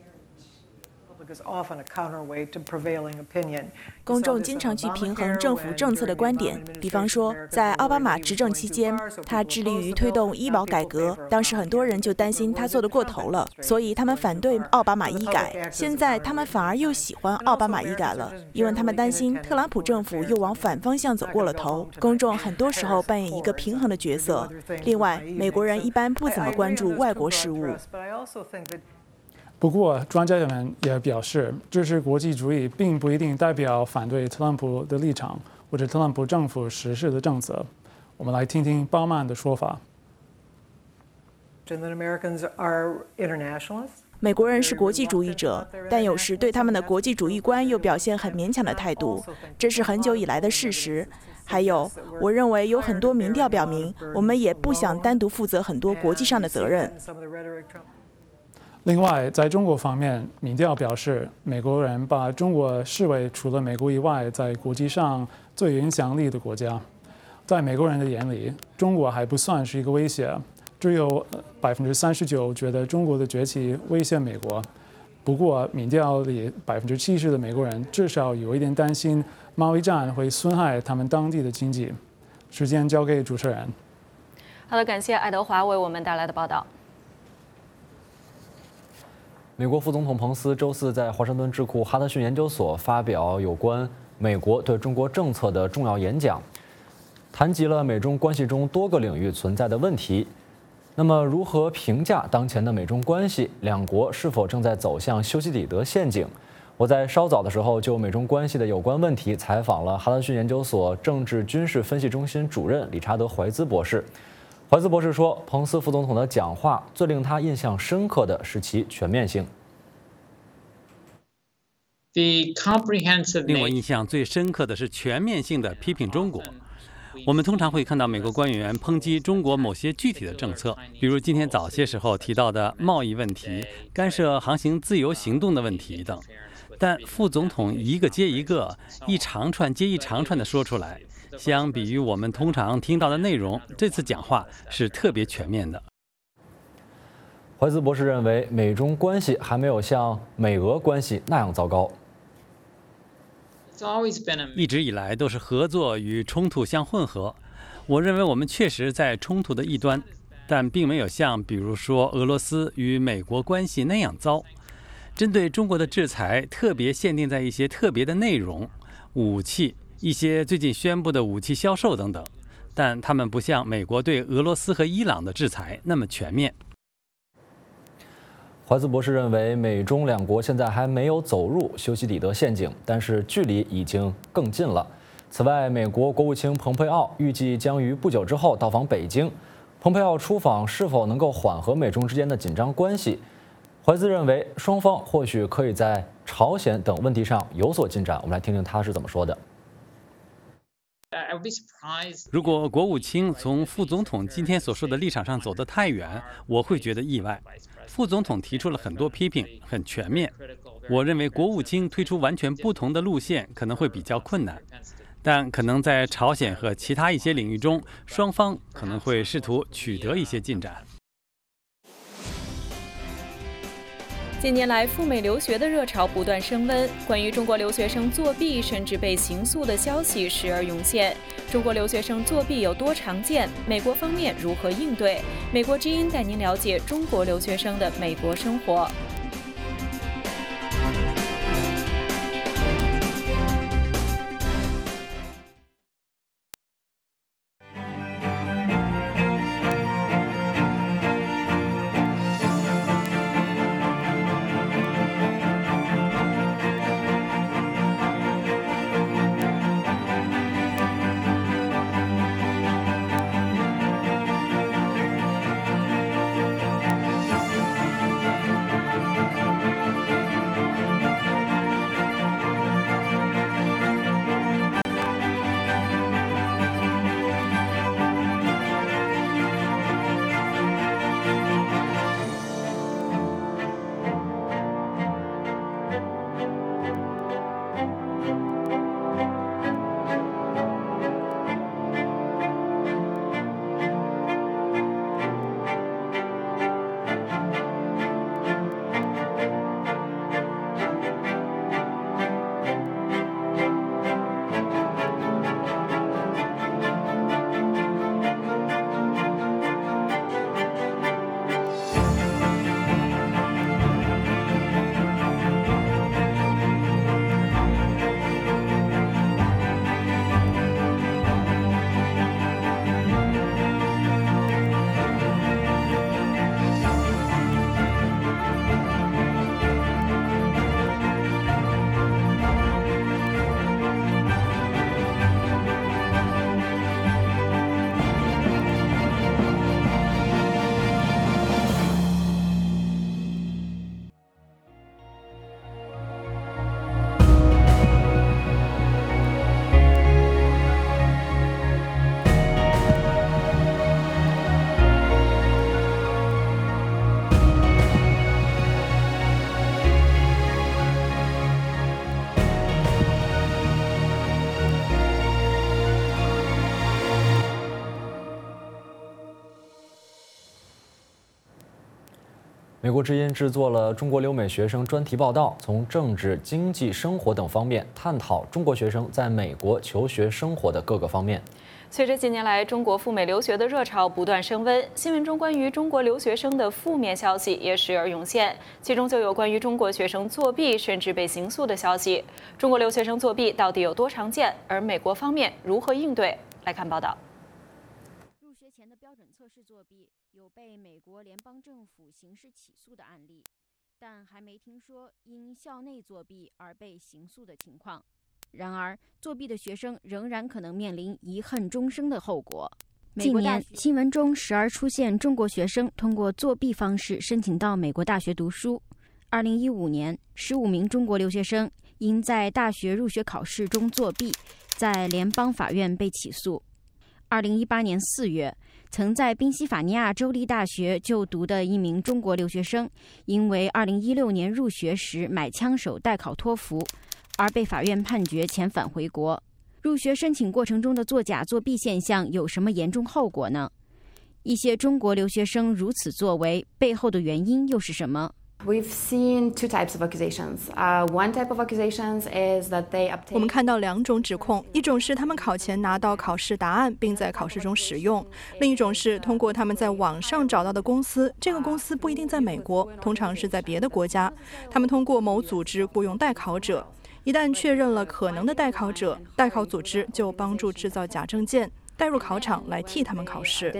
公众经常去平衡政府政策的观点，比方说，在奥巴马执政期间，他致力于推动医保改革，当时很多人就担心他做得过头了，所以他们反对奥巴马医改。现在他们反而又喜欢奥巴马医改了，因为他们担心特朗普政府又往反方向走过了头。公众很多时候扮演一个平衡的角色。另外，美国人一般不怎么关注外国事务。 不过，专家们也表示，支持国际主义并不一定代表反对特朗普的立场或者特朗普政府实施的政策。我们来听听鲍曼的说法。 美国人是国际主义者，但有时对他们的国际主义观又表现很勉强的态度，这是很久以来的事实。还有，我认为有很多民调表明，我们也不想单独负责很多国际上的责任。 另外，在中国方面，民调表示，美国人把中国视为除了美国以外，在国际上最有影响力的国家。在美国人的眼里，中国还不算是一个威胁，只有39%觉得中国的崛起威胁美国。不过，民调里70%的美国人至少有一点担心贸易战会损害他们当地的经济。时间交给主持人。 好的，感谢爱德华为我们带来的报道。 美国副总统彭斯周四在华盛顿智库哈德逊研究所发表有关美国对中国政策的重要演讲，谈及了美中关系中多个领域存在的问题。那么，如何评价当前的美中关系？两国是否正在走向修昔底德陷阱？我在稍早的时候就美中关系的有关问题采访了哈德逊研究所政治军事分析中心主任理查德·怀兹博士。怀兹博士说，彭斯副总统的讲话最令他印象深刻的是其全面性。 令我印象最深刻的是全面性的批评中国。我们通常会看到美国官员抨击中国某些具体的政策，比如今天早些时候提到的贸易问题、干涉航行自由行动的问题等。但副总统一个接一个，一长串接一长串地说出来，相比于我们通常听到的内容，这次讲话是特别全面的。 怀兹博士认为，美中关系还没有像美俄关系那样糟糕。 一直以来都是合作与冲突相混合。我认为我们确实在冲突的一端，但并没有像比如说俄罗斯与美国关系那样糟。针对中国的制裁特别限定在一些特别的内容，武器、一些最近宣布的武器销售等等，但他们不像美国对俄罗斯和伊朗的制裁那么全面。 怀兹博士认为，美中两国现在还没有走入修昔底德陷阱，但是距离已经更近了。此外，美国国务卿蓬佩奥预计将于不久之后到访北京。蓬佩奥出访是否能够缓和美中之间的紧张关系？怀兹认为，双方或许可以在朝鲜等问题上有所进展。我们来听听他是怎么说的。 如果国务卿从副总统今天所说的立场上走得太远，我会觉得意外。副总统提出了很多批评，很全面。我认为国务卿推出完全不同的路线可能会比较困难，但可能在朝鲜和其他一些领域中，双方可能会试图取得一些进展。 近年来，赴美留学的热潮不断升温，关于中国留学生作弊甚至被刑诉的消息时而涌现。中国留学生作弊有多常见？美国方面如何应对？美国之音带您了解中国留学生的美国生活。 美国之音制作了中国留美学生专题报道，从政治、经济、生活等方面探讨中国学生在美国求学生活的各个方面。 随着近年来中国赴美留学的热潮不断升温，新闻中关于中国留学生的负面消息也时而涌现，其中就有关于中国学生作弊甚至被刑诉的消息。中国留学生作弊到底有多常见？而美国方面如何应对？来看报道。 入学前的标准测试作弊有被美国联邦政府刑事起诉的案例，但还没听说因校内作弊而被刑诉的情况。然而，作弊的学生仍然可能面临遗恨终生的后果。近年，新闻中时而出现中国学生通过作弊方式申请到美国大学读书。2015年，15名中国留学生因在大学入学考试中作弊，在联邦法院被起诉。2018年4月，曾在宾夕法尼亚州立大学就读的一名中国留学生，因为2016年入学时买枪手代考托福，而被法院判决遣返回国。入学申请过程中的作假作弊现象有什么严重后果呢？一些中国留学生如此作为，背后的原因又是什么 ？We've seen two types of accusations. One type of accusations is that they obtain. 我们看到2种指控，一种是他们考前拿到考试答案，并在考试中使用；另一种是通过他们在网上找到的公司，这个公司不一定在美国，通常是在别的国家。他们通过某组织雇佣代考者，一旦确认了可能的代考者，代考组织就帮助制造假证件，带入考场来替他们考试。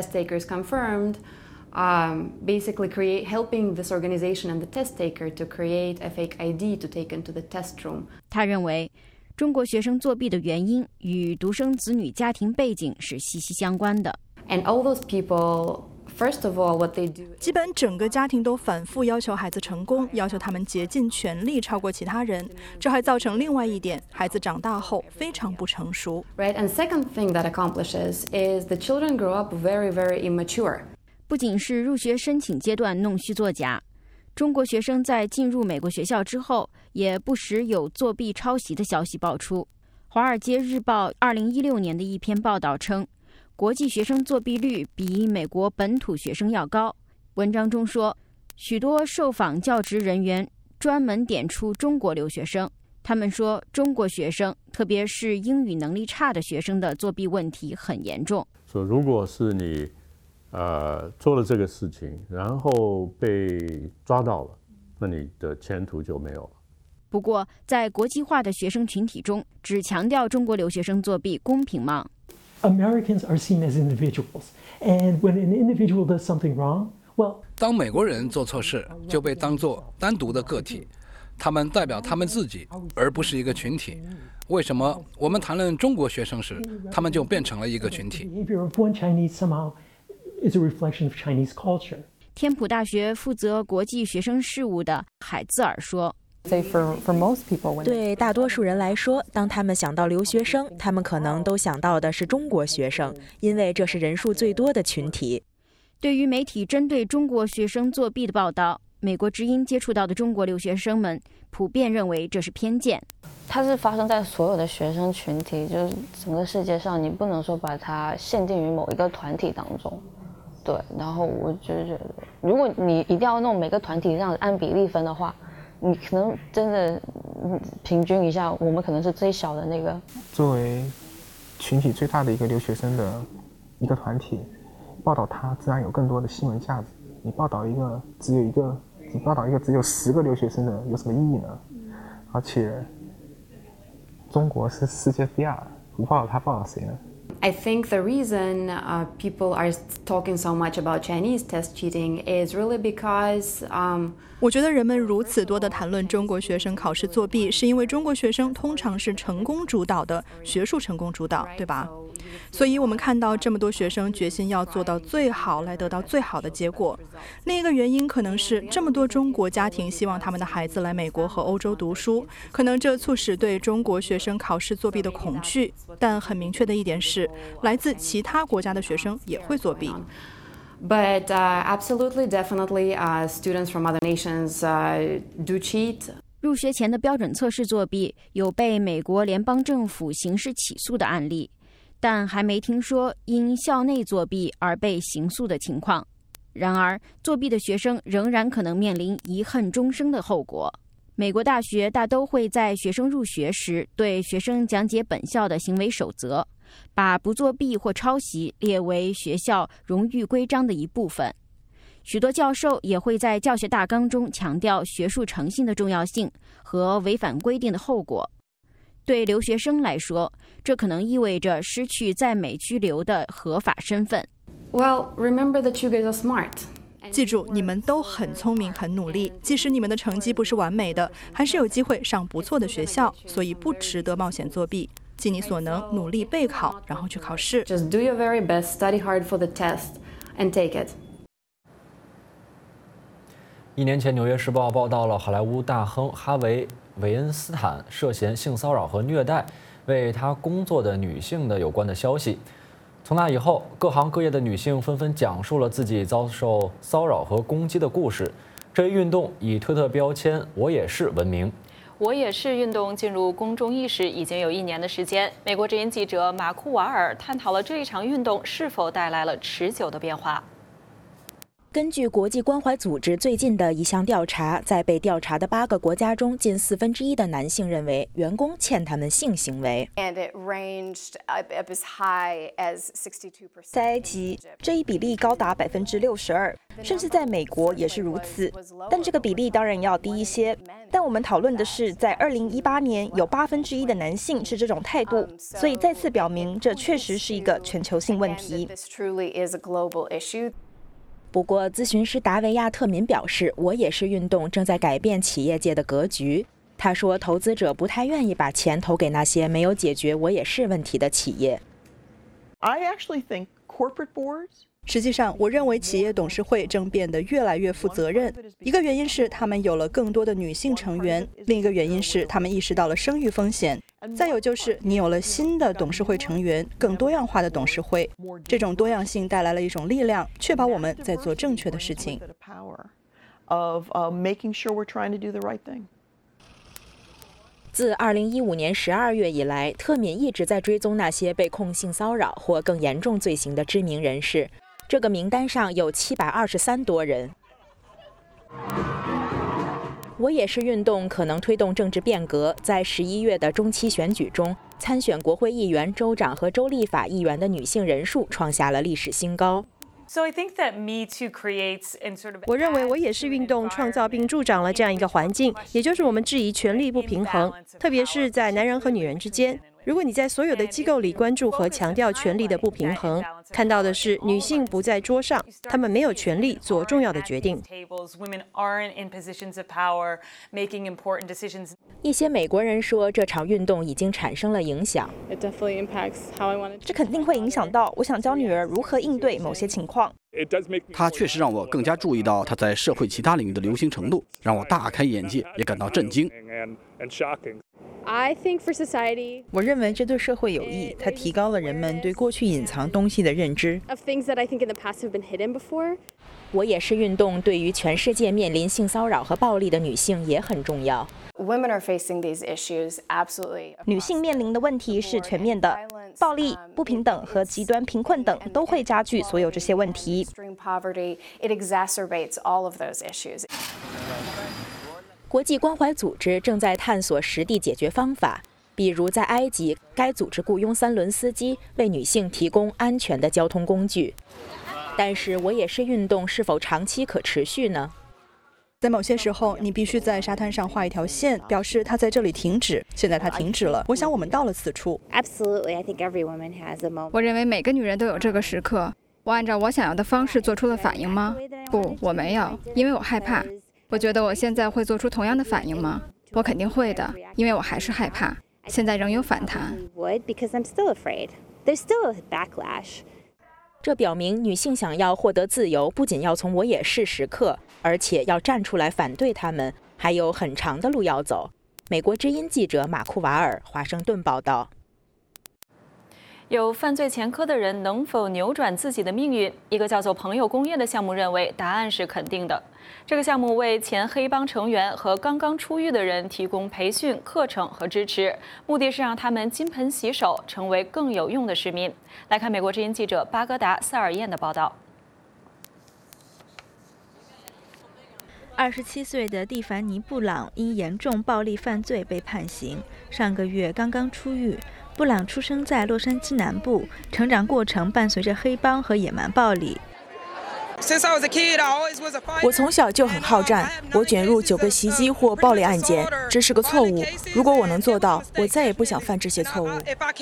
Basically helping this organization and the test taker to create a fake ID to take into the test room. 他认为，中国学生作弊的原因与独生子女家庭背景是息息相关的。 And all those people, first of all, what they do. 基本整个家庭都反复要求孩子成功，要求他们竭尽全力超过其他人。这还造成另外一点，孩子长大后非常不成熟。 Right, and second thing that accomplishes is the children grow up very, very immature. 不仅是入学申请阶段弄虚作假，中国学生在进入美国学校之后，也不时有作弊抄袭的消息爆出。《华尔街日报》2016年的一篇报道称，国际学生作弊率比美国本土学生要高。文章中说，许多受访教职人员专门点出中国留学生，他们说中国学生，特别是英语能力差的学生的作弊问题很严重。 说如果是你做了这个事情，然后被抓到了，那你的前途就没有了。 不过，在国际化的学生群体中，只强调中国留学生作弊公平吗？ Americans are seen as individuals, and when an individual does something wrong, well, 当美国人做错事，就被当作单独的个体，他们代表他们自己，而不是一个群体。为什么我们谈论中国学生时，他们就变成了一个群体？ behavior of one Chinese somehow is a reflection of Chinese culture. 天普大学负责国际学生事务的海兹尔说， 对大多数人来说，当他们想到留学生，他们可能都想到的是中国学生，因为这是人数最多的群体。 对于媒体针对中国学生作弊的报道，美国之音接触到的中国留学生们普遍认为这是偏见。 它是发生在所有的学生群体，就是整个世界上，你不能说把它限定于某一个团体当中。对，然后我就觉得，如果你一定要弄每个团体这样按比例分的话，你可能真的平均一下，我们可能是最小的那个。 作为群体最大的一个留学生的一个团体，报道它自然有更多的新闻价值。你报道一个只有10个留学生的有什么意义呢？而且中国是世界第2，不报道它报道谁呢 ？I think the reason people are talking so much about Chinese test cheating is really because 我觉得人们如此多的谈论中国学生考试作弊，是因为中国学生通常是成功主导的，学术成功主导，对吧？所以我们看到这么多学生决心要做到最好，来得到最好的结果。另一个原因可能是这么多中国家庭希望他们的孩子来美国和欧洲读书，可能这促使对中国学生考试作弊的恐惧。但很明确的一点是，来自其他国家的学生也会作弊。 But absolutely, definitely, students from other nations do cheat. 入学前的标准测试作弊有被美国联邦政府刑事起诉的案例，但还没听说因校内作弊而被刑诉的情况。 然而，作弊的学生仍然可能面临遗恨终生的后果。美国大学大都会在学生入学时对学生讲解本校的行为守则，把不作弊或抄袭列为学校荣誉规章的一部分。许多教授也会在教学大纲中强调学术诚信的重要性和违反规定的后果。对留学生来说，这可能意味着失去在美居留的合法身份。 Well, remember that you guys are smart. 记住，你们都很聪明、很努力，即使你们的成绩不是完美的，还是有机会上不错的学校，所以不值得冒险作弊。尽你所能，努力备考，然后去考试。 Just do your very best, study hard for the test, and take it. 1年前，《纽约时报》报道了好莱坞大亨哈维·韦恩斯坦涉嫌性骚扰和虐待为他工作的女性的有关的消息。从那以后，各行各业的女性纷纷讲述了自己遭受骚扰和攻击的故事。这一运动以推特标签“我也是”闻名。 我也是运动进入公众意识已经有1年的时间。美国之音记者马库瓦尔探讨了这一场运动是否带来了持久的变化。 根据国际关怀组织最近的一项调查，在被调查的8个国家中，近1/4的男性认为员工欠他们性行为。 在埃及，这一比例高达62%，甚至在美国也是如此。但这个比例当然要低一些。但我们讨论的是，在2018年有1/8的男性是这种态度，所以再次表明这确实是一个全球性问题。 不过，咨询师达维亚特民表示，我也是运动正在改变企业界的格局。他说，投资者不太愿意把钱投给那些没有解决我也是问题的企业。 实际上，我认为企业董事会正变得越来越负责任。一个原因是他们有了更多的女性成员，另一个原因是他们意识到了生育风险。再有就是你有了新的董事会成员，更多样化的董事会。这种多样性带来了一种力量，确保我们在做正确的事情。 自2015年12月以来，特敏一直在追踪那些被控性骚扰或更严重罪行的知名人士。这个名单上有723多人。我也是运动可能推动政治变革，在11月的中期选举中，参选国会议员、州长和州立法议员的女性人数创下了历史新高。 我认为我也是运动创造并助长了这样一个环境，也就是我们质疑权力不平衡，特别是在男人和女人之间。如果你在所有的机构里关注和强调权力的不平衡，看到的是女性不在桌上，她们没有权利做重要的决定。 一些美国人说，这场运动已经产生了影响。 这肯定会影响到我想教女儿如何应对某些情况。 它确实让我更加注意到它在社会其他领域的流行程度，让我大开眼界，也感到震惊。 我认为这对社会有益，它提高了人们对过去隐藏东西的认知。 我也是运动对于全世界面临性骚扰和暴力的女性也很重要。 女性面临的问题是全面的，暴力、不平等和极端贫困等都会加剧所有这些问题。 国际关怀组织正在探索实地解决方法，比如在埃及，该组织雇佣3轮司机为女性提供安全的交通工具。但是，我也是运动是否长期可持续呢？ 在某些时候，你必须在沙滩上画一条线，表示它在这里停止。现在它停止了，我想我们到了此处。 我认为每个女人都有这个时刻。我按照我想要的方式做出了反应吗？不，我没有，因为我害怕。我觉得我现在会做出同样的反应吗？我肯定会的，因为我还是害怕。现在仍有反弹。 这表明女性想要获得自由，不仅要从我也是时刻，而且要站出来反对他们，还有很长的路要走。美国之音记者马库瓦尔，华盛顿报道。 有犯罪前科的人能否扭转自己的命运？一个叫做“朋友工业”的项目认为答案是肯定的。这个项目为前黑帮成员和刚刚出狱的人提供培训、课程和支持，目的是让他们金盆洗手，成为更有用的市民。来看美国之音记者巴格达·塞尔燕的报道。 27岁的蒂凡尼·布朗因严重暴力犯罪被判刑，上个月刚刚出狱。布朗出生在洛杉矶南部，成长过程伴随着黑帮和野蛮暴力。 我从小就很好战，我卷入9个袭击或暴力案件，这是个错误。如果我能做到，我再也不想犯这些错误。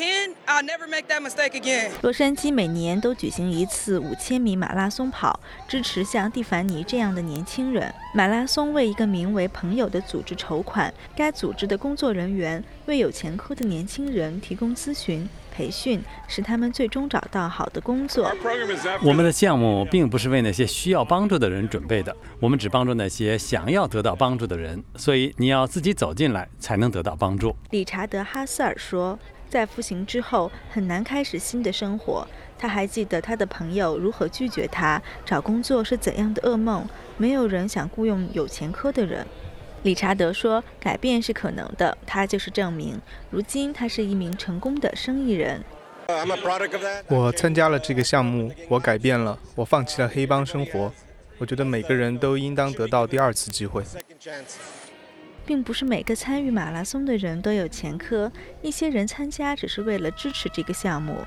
洛杉矶每年都举行一次5000米马拉松跑，支持像蒂凡尼这样的年轻人。马拉松为一个名为“朋友”的组织筹款，该组织的工作人员为有前科的年轻人提供咨询、培训，使他们最终找到好的工作。 我们的项目并不是为那些需要帮助的人准备的，我们只帮助那些想要得到帮助的人，所以你要自己走进来才能得到帮助。 理查德·哈斯尔说，在服刑之后很难开始新的生活。他还记得他的朋友如何拒绝他，找工作是怎样的噩梦，没有人想雇佣有前科的人。理查德说，改变是可能的，他就是证明。如今他是一名成功的生意人。 我参加了这个项目，我改变了，我放弃了黑帮生活。我觉得每个人都应当得到第2次机会。 并不是每个参与马拉松的人都有前科，一些人参加只是为了支持这个项目。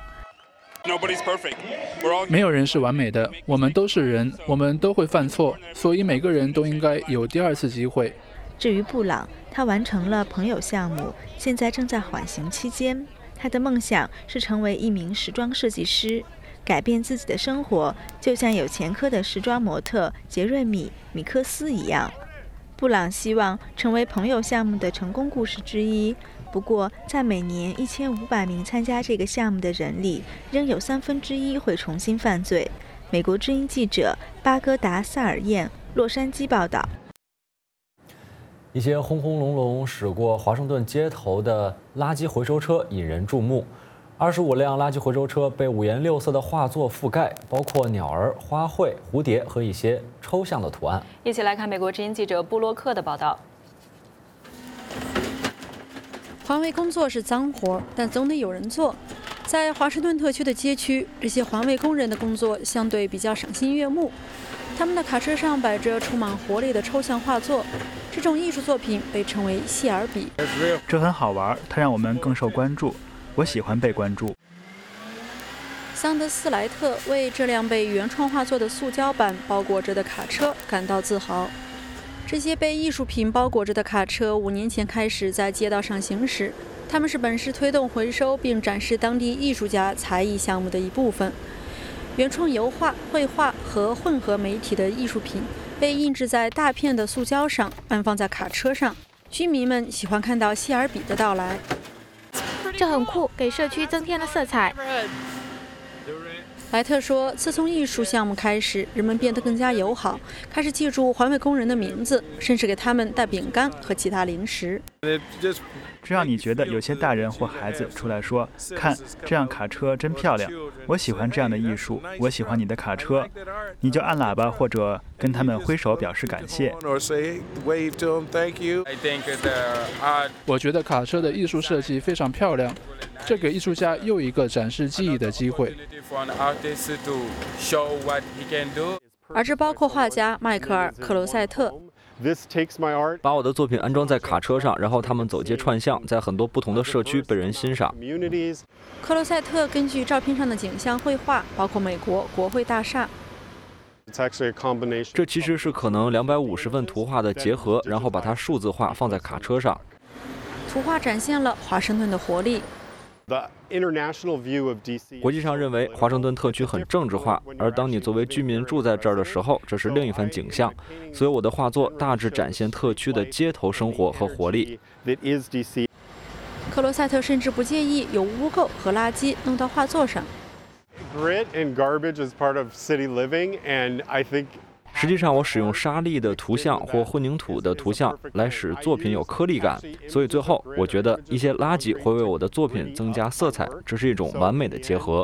没有人是完美的，我们都是人，我们都会犯错，所以每个人都应该有第2次机会。 至于布朗，他完成了朋友项目，现在正在缓刑期间。他的梦想是成为一名时装设计师，改变自己的生活，就像有前科的时装模特杰瑞米·米克斯一样。布朗希望成为朋友项目的成功故事之一。不过，在每年1500名参加这个项目的人里，仍有1/3会重新犯罪。美国之音记者巴格达·萨尔燕，洛杉矶报道。 一些轰轰隆隆驶过华盛顿街头的垃圾回收车引人注目。25辆垃圾回收车被五颜六色的画作覆盖，包括鸟儿、花卉、蝴蝶和一些抽象的图案。 一起来看美国之音记者布洛克的报道。 环卫工作是脏活，但总得有人做。在华盛顿特区的街区，这些环卫工人的工作相对比较赏心悦目。他们的卡车上摆着充满活力的抽象画作，这种艺术作品被称为谢尔比。 这很好玩，它让我们更受关注。我喜欢被关注。 桑德斯莱特为这辆被原创画作的塑胶板包裹着的卡车感到自豪。这些被艺术品包裹着的卡车5年前开始在街道上行驶，它们是本市推动回收并展示当地艺术家才艺项目的一部分。原创油画、绘画和混合媒体的艺术品被印制在大片的塑胶上，安放在卡车上。居民们喜欢看到谢尔比的到来。 这很酷，给社区增添了色彩。 莱特说，自从艺术项目开始，人们变得更加友好，开始记住环卫工人的名字，甚至给他们带饼干和其他零食。 这让你觉得有些大人或孩子出来说，看，这辆卡车真漂亮，我喜欢这样的艺术，我喜欢你的卡车，你就按喇叭或者跟他们挥手表示感谢。 我觉得卡车的艺术设计非常漂亮，这给艺术家又一个展示技艺的机会。 而这包括画家迈克尔·克罗塞特。 把我的作品安装在卡车上，然后他们走街串巷，在很多不同的社区被人欣赏。 克罗塞特根据照片上的景象绘画，包括美国国会大厦。 这其实是可能250份图画的结合，然后把它数字化放在卡车上。 图画展现了华盛顿的活力。 国际上认为华盛顿特区很政治化，而当你作为居民住在这儿的时候，这是另一番景象。所以我的画作大致展现特区的街头生活和活力。 克罗塞特甚至不介意有污垢和垃圾弄到画作上。 实际上，我使用沙粒的图像或混凝土的图像来使作品有颗粒感，所以最后我觉得一些垃圾会为我的作品增加色彩，这是一种完美的结合。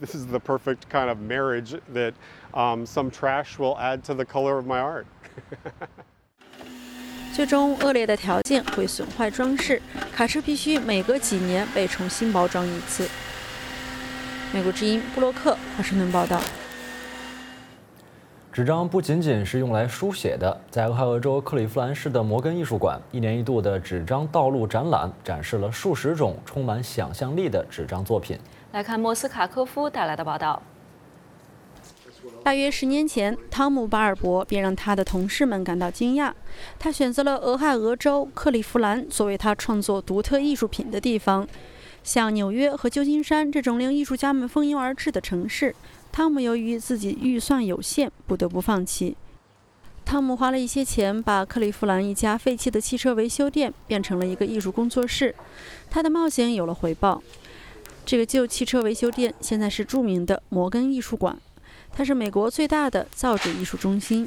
最终，恶劣的条件会损坏装饰，卡车必须每隔几年被重新包装一次。美国之音布洛克，华盛顿报道。 纸张不仅仅是用来书写的，在俄亥俄州克利夫兰市的摩根艺术馆，一年一度的纸张道路展览展示了数十种充满想象力的纸张作品。 来看莫斯卡科夫带来的报道。 大约10年前，汤姆·巴尔伯便让他的同事们感到惊讶。他选择了俄亥俄州克利夫兰作为他创作独特艺术品的地方。像纽约和旧金山这种令艺术家们蜂拥而至的城市，汤姆由于自己预算有限，不得不放弃。汤姆花了一些钱，把克利夫兰一家废弃的汽车维修店变成了一个艺术工作室。他的冒险有了回报。这个旧汽车维修店现在是著名的摩根艺术馆，它是美国最大的造纸艺术中心。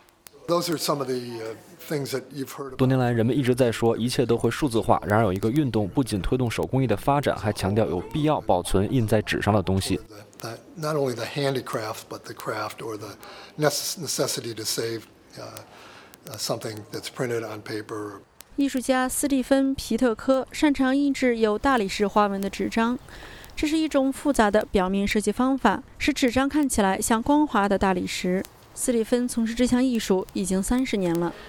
多年来，人们一直在说一切都会数字化。然而，有一个运动不仅推动手工艺的发展，还强调有必要保存印在纸上的东西。 艺术家斯蒂芬·皮特科擅长印制有大理石花纹的纸张，这是一种复杂的表面设计方法，使纸张看起来像光滑的大理石。斯蒂芬从事这项艺术已经30年了。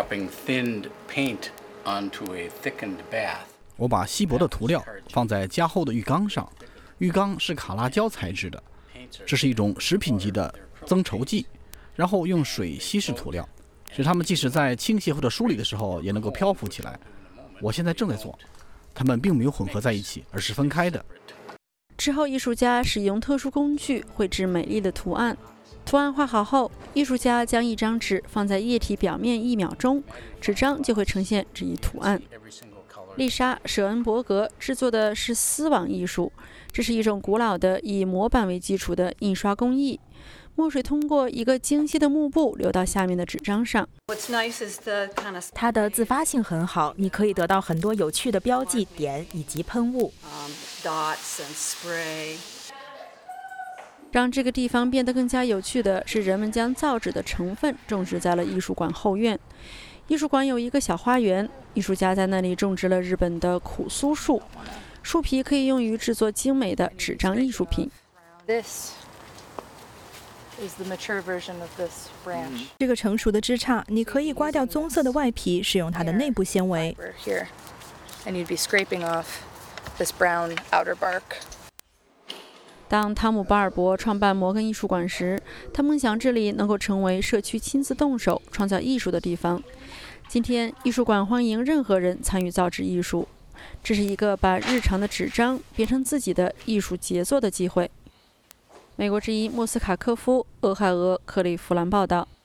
我把稀薄的涂料放在加厚的浴缸上，浴缸是卡拉胶材质的，这是一种食品级的增稠剂，然后用水稀释涂料，使它们即使在倾斜或者梳理的时候也能够漂浮起来。我现在正在做，它们并没有混合在一起，而是分开的。 之后，艺术家使用特殊工具绘制美丽的图案。图案画好后，艺术家将一张纸放在液体表面1秒钟，纸张就会呈现这一图案。丽莎·舍恩伯格制作的是丝网艺术，这是一种古老的以模板为基础的印刷工艺。墨水通过一个精细的幕布流到下面的纸张上。 它的自发性很好，你可以得到很多有趣的标记点以及喷雾。 让这个地方变得更加有趣的是，人们将造纸的成分种植在了艺术馆后院。艺术馆有一个小花园，艺术家在那里种植了日本的苦苏树，树皮可以用于制作精美的纸张艺术品。 这个成熟的枝杈，你可以刮掉棕色的外皮，使用它的内部纤维。 当汤姆·巴尔伯创办摩根艺术馆时，他梦想这里能够成为社区亲自动手创造艺术的地方。今天，艺术馆欢迎任何人参与造纸艺术，这是一个把日常的纸张变成自己的艺术杰作的机会。美国之音莫斯卡科夫，俄亥俄克利夫兰报道。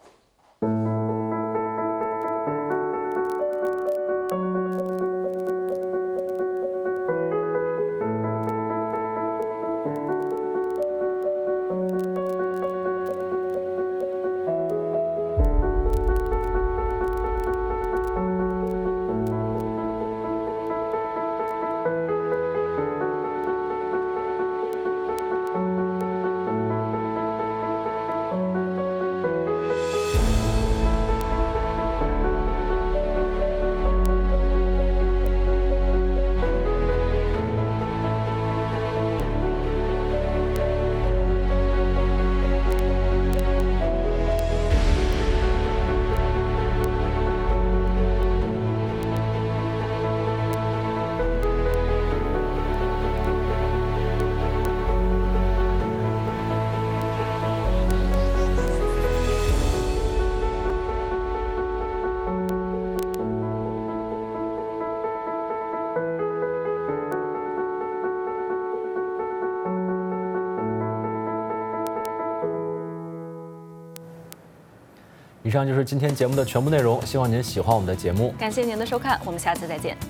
以上就是今天节目的全部内容，希望您喜欢我们的节目。 感谢您的收看，我们下次再见。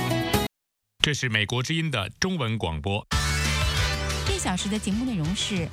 这是美国之音的中文广播。 1小时的节目内容是